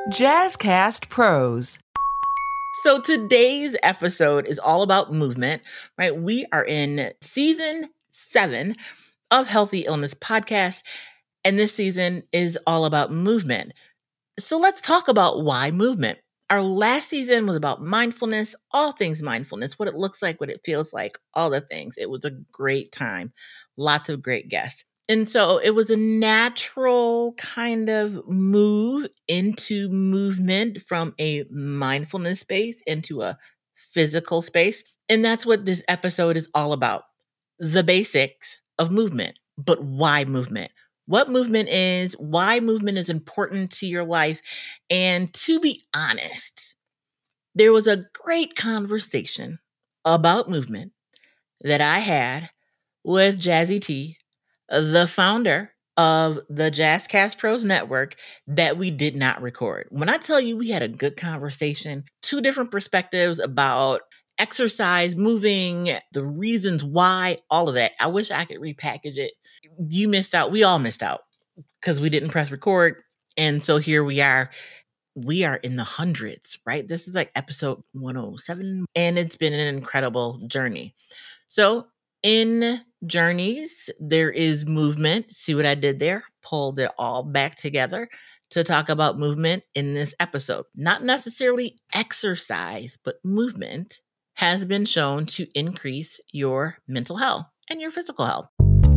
Jazzcast Pros. So today's episode is all about movement, right? We are in season 7 of Healthy Illness Podcast, and this season is all about movement. So let's talk about why movement. Our last season was about mindfulness, all things mindfulness, what it looks like, what it feels like, all the things. It was a great time. Lots of great guests. And so it was a natural kind of move into movement from a mindfulness space into a physical space. And that's what this episode is all about. The basics of movement, but why movement? What movement is, why movement is important to your life. And to be honest, there was a great conversation about movement that I had with Jazzy T, the founder of the Jazzcast Pros Network, that we did not record. When I tell you we had a good conversation, 2 different perspectives about exercise, moving, the reasons why, all of that. I wish I could repackage it. You missed out. We all missed out because we didn't press record. And so here we are. We are in the hundreds, right? This is like episode 107, and it's been an incredible journey. So in journeys, there is movement. See what I did there? Pulled it all back together to talk about movement in this episode. Not necessarily exercise, but movement has been shown to increase your mental health and your physical health.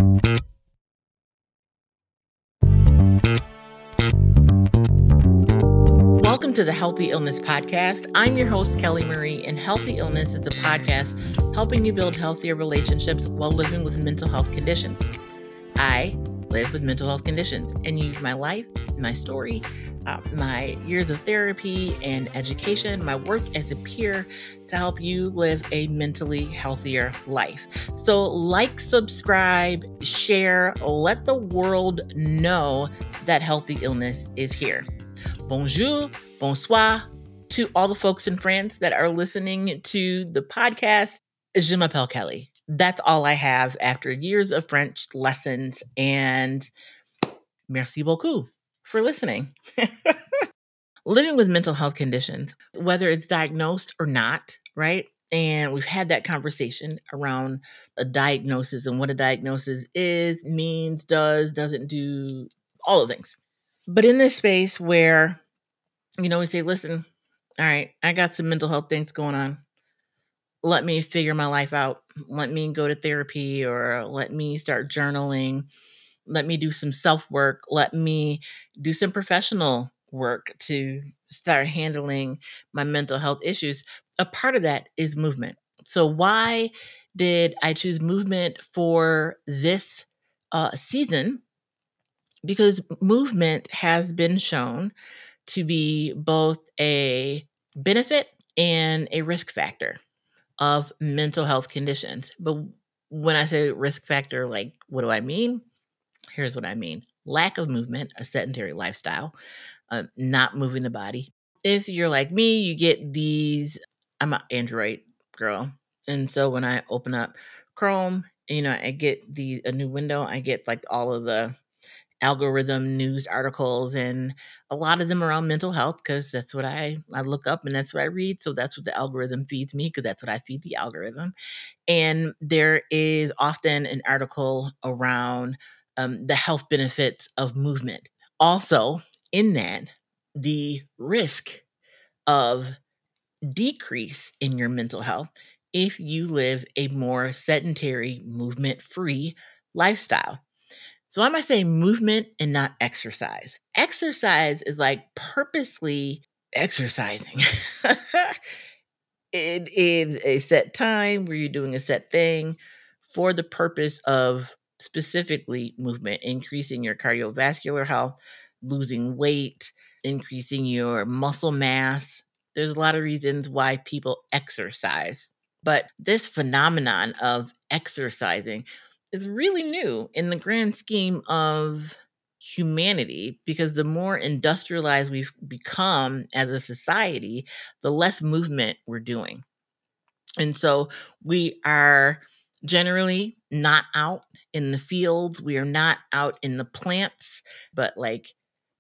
Welcome to the Healthy Illness Podcast. I'm your host, Kelly Marie, and Healthy Illness is a podcast helping you build healthier relationships while living with mental health conditions. I live with mental health conditions and use my life, my story, my years of therapy and education, my work as a peer to help you live a mentally healthier life. So like, subscribe, share, let the world know that Healthy Illness is here. Bonjour, bonsoir to all the folks in France that are listening to the podcast. Je m'appelle Kelly. That's all I have after years of French lessons, and merci beaucoup for listening. Living with mental health conditions, whether it's diagnosed or not, right? And we've had that conversation around a diagnosis and what a diagnosis is, means, does, doesn't do, all the things. But in this space where, we say, listen, all right, I got some mental health things going on. Let me figure my life out. Let me go to therapy, or let me start journaling. Let me do some self-work. Let me do some professional work to start handling my mental health issues. A part of that is movement. So why did I choose movement for this season? Because movement has been shown to be both a benefit and a risk factor of mental health conditions. But when I say risk factor, like, what do I mean? Here's what I mean. Lack of movement, a sedentary lifestyle, not moving the body. If you're like me, you get these, I'm an Android girl. And so when I open up Chrome, I get a new window, I get like all of the algorithm news articles, and a lot of them around mental health, because that's what I look up and that's what I read. So that's what the algorithm feeds me, because that's what I feed the algorithm. And there is often an article around the health benefits of movement. Also, in that, the risk of decrease in your mental health if you live a more sedentary, movement-free lifestyle. So why am I saying movement and not exercise? Exercise is like purposely exercising. It is a set time where you're doing a set thing for the purpose of specifically movement, increasing your cardiovascular health, losing weight, increasing your muscle mass. There's a lot of reasons why people exercise. But this phenomenon of exercising is really new in the grand scheme of humanity, because the more industrialized we've become as a society, the less movement we're doing. And so we are generally not out in the fields. We are not out in the plants, but like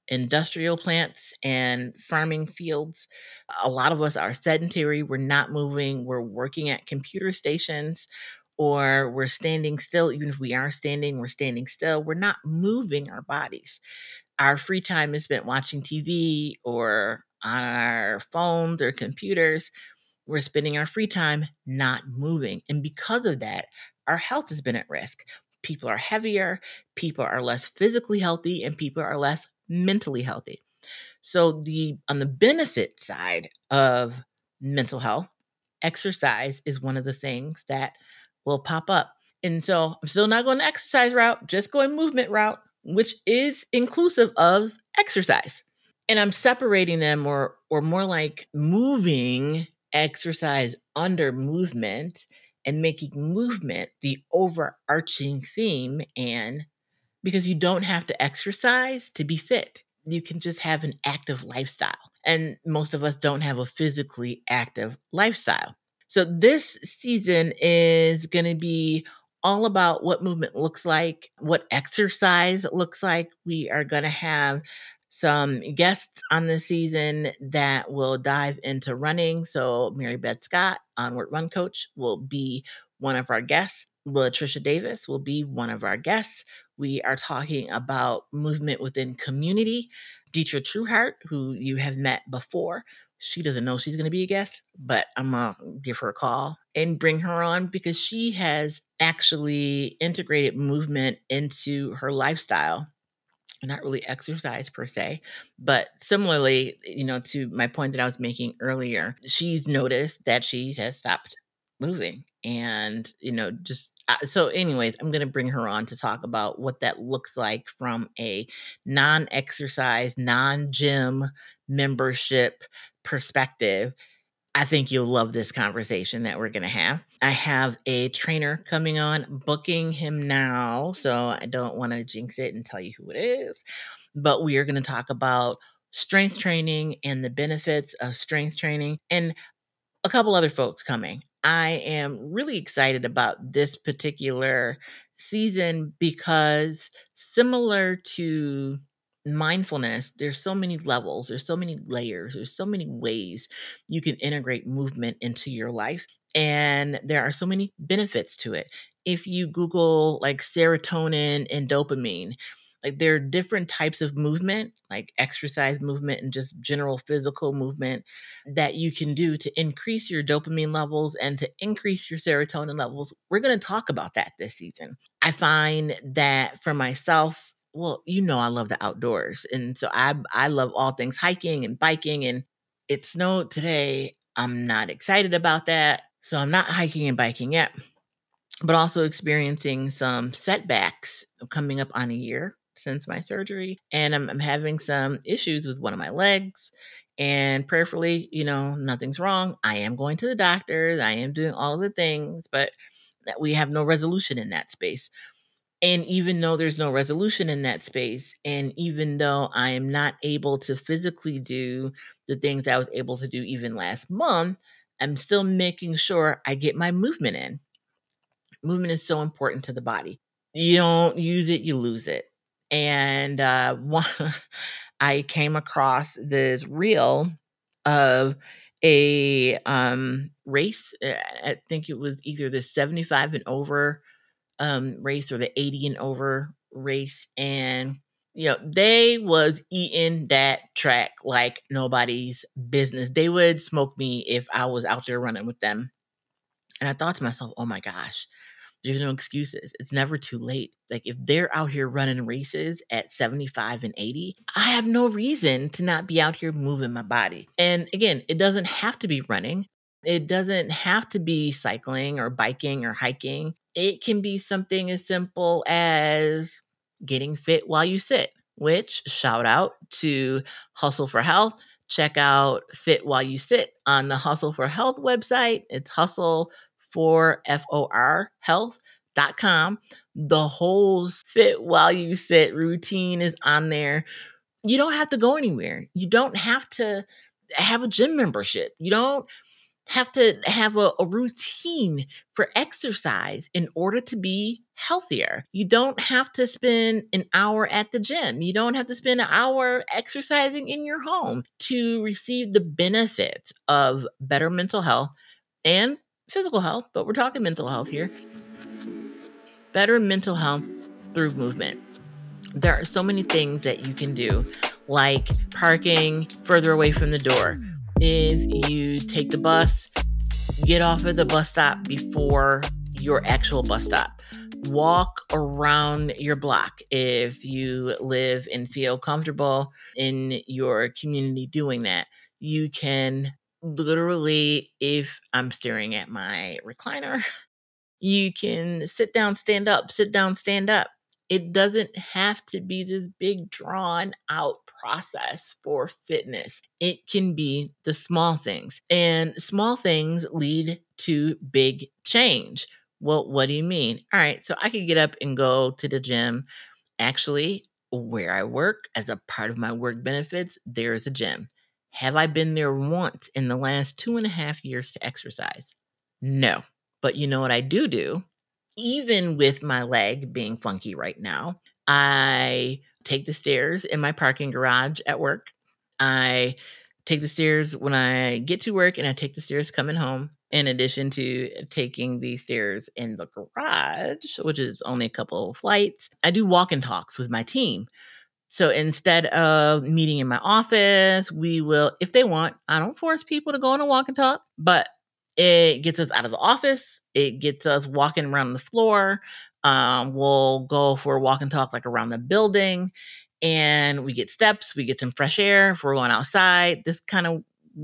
industrial plants and farming fields. A lot of us are sedentary. We're not moving. We're working at computer stations or we're standing still. Even if we are standing, we're standing still. We're not moving our bodies. Our free time is spent watching TV or on our phones or computers. We're spending our free time not moving. And because of that, our health has been at risk. People are heavier, people are less physically healthy, and people are less mentally healthy. So on the benefit side of mental health, exercise is one of the things that will pop up. And so I'm still not going the exercise route, just going movement route, which is inclusive of exercise. And I'm separating them or more like moving exercise under movement and making movement the overarching theme. And because you don't have to exercise to be fit, you can just have an active lifestyle. And most of us don't have a physically active lifestyle. So this season is going to be all about what movement looks like, what exercise looks like. We are going to have some guests on the season that will dive into running. So Mary Beth Scott, Onward Run Coach, will be one of our guests. Latricia Davis will be one of our guests. We are talking about movement within community. Deetra Trueheart, who you have met before, she doesn't know she's going to be a guest, but I'm going to give her a call and bring her on because she has actually integrated movement into her lifestyle. Not really exercise per se, but similarly, to my point that I was making earlier, she's noticed that she has stopped moving. And, so anyways, I'm going to bring her on to talk about what that looks like from a non-exercise, non-gym membership perspective. I think you'll love this conversation that we're going to have. I have a trainer coming on, booking him now, so I don't want to jinx it and tell you who it is. But we are going to talk about strength training and the benefits of strength training and a couple other folks coming. I am really excited about this particular season because similar to mindfulness, there's so many levels, there's so many layers, there's so many ways you can integrate movement into your life. And there are so many benefits to it. If you Google like serotonin and dopamine, like there are different types of movement, like exercise movement and just general physical movement that you can do to increase your dopamine levels and to increase your serotonin levels. We're going to talk about that this season. I find that for myself, well, I love the outdoors. And so I love all things hiking and biking, and it snowed today. I'm not excited about that. So I'm not hiking and biking yet, but also experiencing some setbacks coming up on a year since my surgery. And I'm having some issues with one of my legs. And prayerfully, nothing's wrong. I am going to the doctors. I am doing all of the things, but we have no resolution in that space. And even though there's no resolution in that space, and even though I am not able to physically do the things I was able to do even last month, I'm still making sure I get my movement in. Movement is so important to the body. You don't use it, you lose it. And I came across this reel of a race. I think it was either the 75 and over race or the 80 and over race. And, they was eating that track like nobody's business. They would smoke me if I was out there running with them. And I thought to myself, oh my gosh, there's no excuses. It's never too late. Like if they're out here running races at 75 and 80, I have no reason to not be out here moving my body. And again, it doesn't have to be running. It doesn't have to be cycling or biking or hiking. It can be something as simple as getting fit while you sit, which shout out to Hustle for Health. Check out Fit While You Sit on the Hustle for Health website. It's hustle for FOR health.com. The whole Fit While You Sit routine is on there. You don't have to go anywhere. You don't have to have a gym membership. You don't have to have a routine for exercise in order to be healthier. You don't have to spend an hour at the gym. You don't have to spend an hour exercising in your home to receive the benefits of better mental health and physical health, but we're talking mental health here. Better mental health through movement. There are so many things that you can do, like parking further away from the door. If you take the bus, get off at the bus stop before your actual bus stop. Walk around your block if you live and feel comfortable in your community doing that. You can literally, if I'm staring at my recliner, you can sit down, stand up, sit down, stand up. It doesn't have to be this big drawn out process for fitness. It can be the small things, and small things lead to big change. Well, what do you mean? All right, so I could get up and go to the gym. Actually, where I work, as a part of my work benefits, there's a gym. Have I been there once in the last 2.5 years to exercise? No. But you know what I do? Even with my leg being funky right now, I take the stairs in my parking garage at work. I take the stairs when I get to work, and I take the stairs coming home, in addition to taking the stairs in the garage, which is only a couple of flights. I do walk and talks with my team. So instead of meeting in my office, we will, if they want, I don't force people to go on a walk and talk, but it gets us out of the office. It gets us walking around the floor. We'll go for a walk and talk like around the building, and we get steps. We get some fresh air if we're going outside. This kind of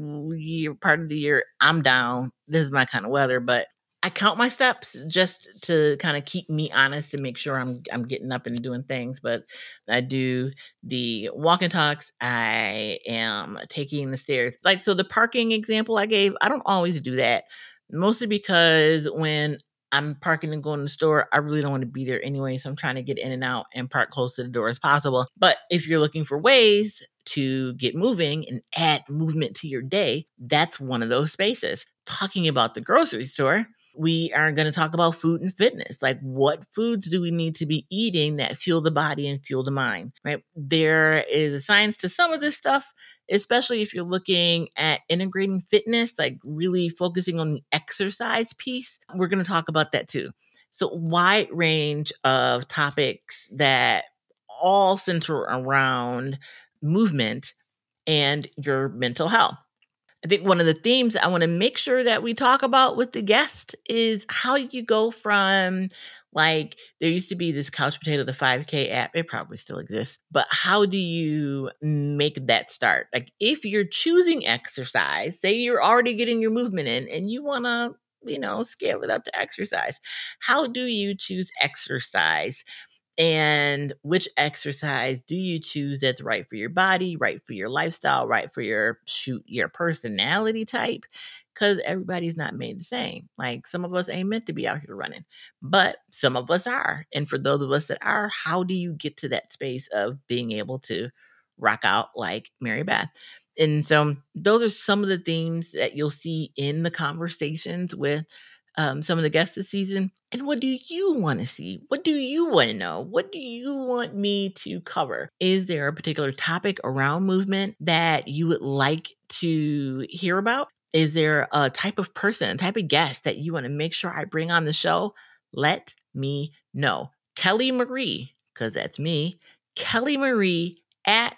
part of the year, I'm down. This is my kind of weather, but I count my steps just to kind of keep me honest and make sure I'm getting up and doing things. But I do the walk and talks. I am taking the stairs. Like, so the parking example I gave, I don't always do that. Mostly because when I'm parking and going to the store, I really don't want to be there anyway. So I'm trying to get in and out and park close to the door as possible. But if you're looking for ways to get moving and add movement to your day, that's one of those spaces. Talking about the grocery store, we are going to talk about food and fitness. Like, what foods do we need to be eating that fuel the body and fuel the mind, right? There is a science to some of this stuff, especially if you're looking at integrating fitness, like really focusing on the exercise piece. We're going to talk about that too. So, wide range of topics that all center around movement and your mental health. I think one of the themes I want to make sure that we talk about with the guest is how you go from, like, there used to be this Couch Potato, the 5K app. It probably still exists. But how do you make that start? Like, if you're choosing exercise, say you're already getting your movement in and you want to, scale it up to exercise. How do you choose exercise? And which exercise do you choose that's right for your body, right for your lifestyle, right for your personality type? Because everybody's not made the same. Like, some of us ain't meant to be out here running, but some of us are. And for those of us that are, how do you get to that space of being able to rock out like Mary Beth? And so those are some of the themes that you'll see in the conversations with some of the guests this season. And what do you want to see? What do you want to know? What do you want me to cover? Is there a particular topic around movement that you would like to hear about? Is there a type of person, type of guest that you want to make sure I bring on the show? Let me know. Kelly Marie, because that's me, Kelly Marie at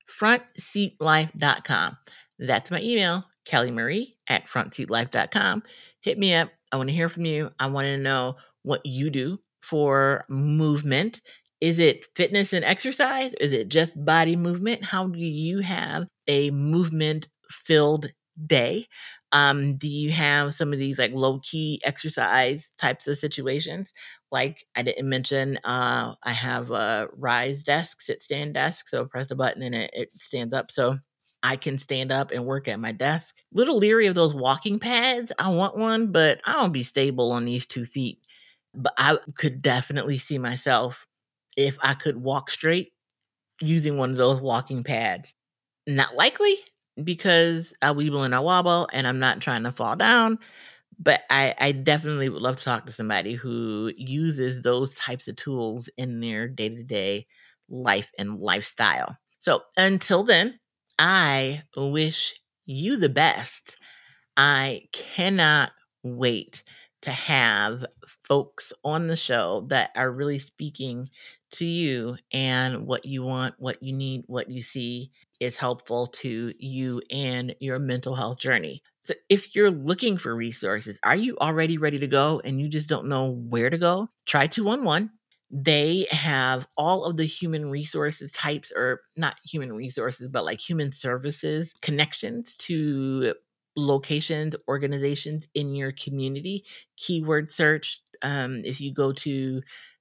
frontseatlife.com. That's my email, Kelly Marie at frontseatlife.com. Hit me up. I want to hear from you. I want to know what you do for movement. Is it fitness and exercise? Is it just body movement? How do you have a movement filled day? Do you have some of these like low key exercise types of situations? Like, I didn't mention, I have a rise desk, sit stand desk. So press the button and it stands up. So I can stand up and work at my desk. Little leery of those walking pads. I want one, but I don't be stable on these 2 feet. But I could definitely see myself, if I could walk straight, using one of those walking pads. Not likely, because I weeble and I wobble and I'm not trying to fall down. But I definitely would love to talk to somebody who uses those types of tools in their day-to-day life and lifestyle. So until then, I wish you the best. I cannot wait to have folks on the show that are really speaking to you and what you want, what you need, what you see is helpful to you and your mental health journey. So if you're looking for resources, are you already ready to go and you just don't know where to go? Try 211. They have all of the human resources types, or not human resources, but like human services connections to locations, organizations in your community. Keyword search. If you go to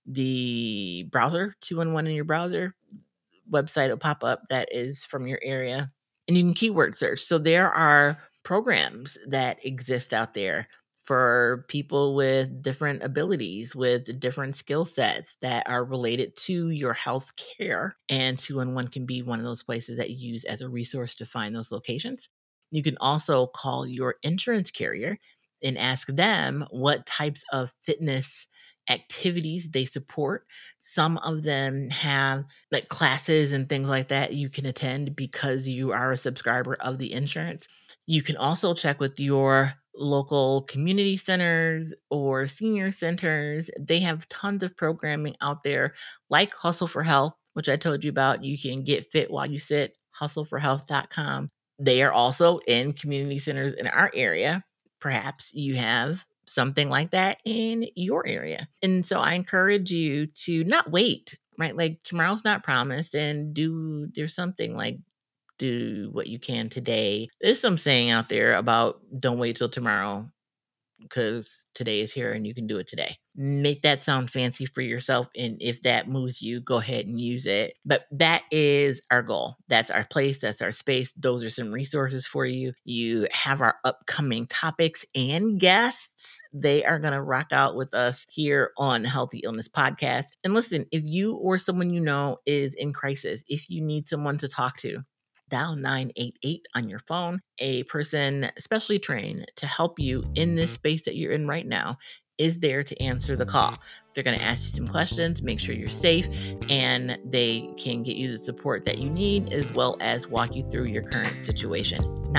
the browser, 211 in your browser, website will pop up that is from your area, and you can keyword search. So there are programs that exist out there for people with different abilities, with different skill sets that are related to your health care. And 211 can be one of those places that you use as a resource to find those locations. You can also call your insurance carrier and ask them what types of fitness activities they support. Some of them have like classes and things like that you can attend because you are a subscriber of the insurance. You can also check with your local community centers or senior centers. They have tons of programming out there like Hustle for Health, which I told you about. You can get fit while you sit, hustleforhealth.com. They are also in community centers in our area. Perhaps you have something like that in your area. And so I encourage you to not wait, right? Like tomorrow's not promised, and there's something like do what you can today. There's some saying out there about don't wait till tomorrow because today is here and you can do it today. Make that sound fancy for yourself. And if that moves you, go ahead and use it. But that is our goal. That's our place. That's our space. Those are some resources for you. You have our upcoming topics and guests. They are going to rock out with us here on Healthy Illness Podcast. And listen, if you or someone you know is in crisis, if you need someone to talk to, dial 988 on your phone. A person specially trained to help you in this space that you're in right now is there to answer the call. They're going to ask you some questions, make sure you're safe, and they can get you the support that you need as well as walk you through your current situation.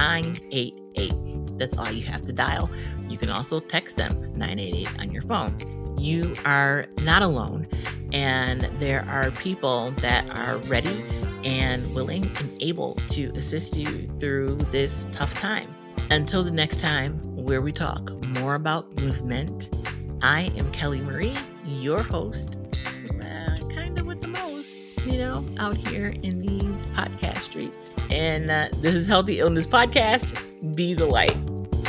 988. That's all you have to dial. You can also text them 988 on your phone. You are not alone, and there are people that are ready and willing and able to assist you through this tough time. Until the next time where we talk more about movement, I am Kelly Marie, your host, kind of with the most, out here in these podcast streets. And this is Healthy Illness Podcast. Be the light.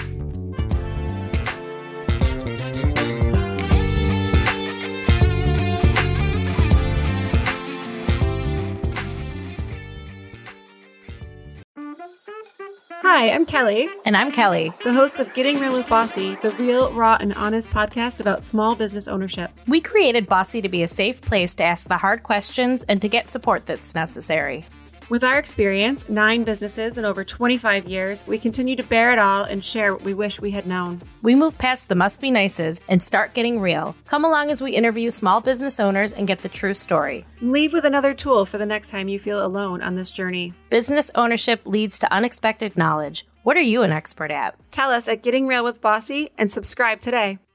Hi, I'm Kelly. And I'm Kelly, the hosts of Getting Real with Bossy, the real, raw, and honest podcast about small business ownership. We created Bossy to be a safe place to ask the hard questions and to get support that's necessary. With our experience, 9 businesses, and over 25 years, we continue to bear it all and share what we wish we had known. We move past the must be nices and start getting real. Come along as we interview small business owners and get the true story. Leave with another tool for the next time you feel alone on this journey. Business ownership leads to unexpected knowledge. What are you an expert at? Tell us at Getting Real with Bossy and subscribe today.